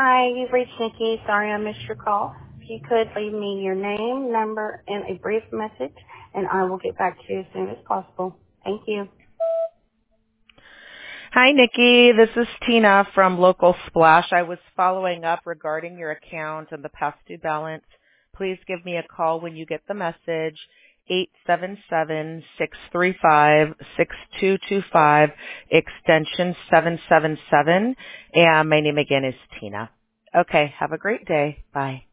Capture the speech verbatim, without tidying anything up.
Hi, you've reached Nikki. Sorry I missed your call. If you could leave me your name, number, and a brief message, and I will get back to you as soon as possible. Thank you. Hi, Nikki. This is Tina from Local Splash. I was following up regarding your account and the past due balance. Please give me a call when you get the message, eight seven seven, six three five, six two two five, extension seven seven seven. And my name again is Tina. Okay, have a great day. Bye.